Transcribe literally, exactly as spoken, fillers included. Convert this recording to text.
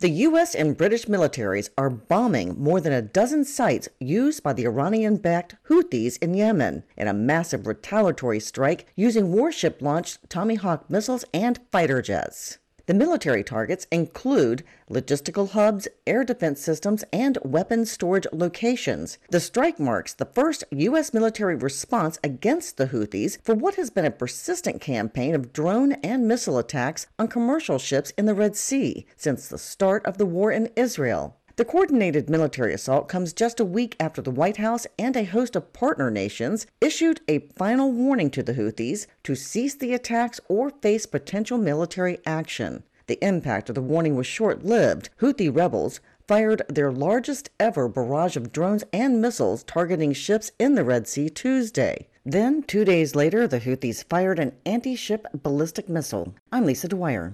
The U S and British militaries are bombing more than a dozen sites used by the Iranian-backed Houthis in Yemen in a massive retaliatory strike using warship-launched Tommy Hawk missiles and fighter jets. The military targets include logistical hubs, air defense systems, and weapons storage locations. The strike marks the first U S military response against the Houthis for what has been a persistent campaign of drone and missile attacks on commercial ships in the Red Sea since the start of the war in Israel. The coordinated military assault comes just a week after the White House and a host of partner nations issued a final warning to the Houthis to cease the attacks or face potential military action. The impact of the warning was short-lived. Houthi rebels fired their largest ever barrage of drones and missiles targeting ships in the Red Sea Tuesday. Then, two days later, the Houthis fired an anti-ship ballistic missile. I'm Lisa Dwyer.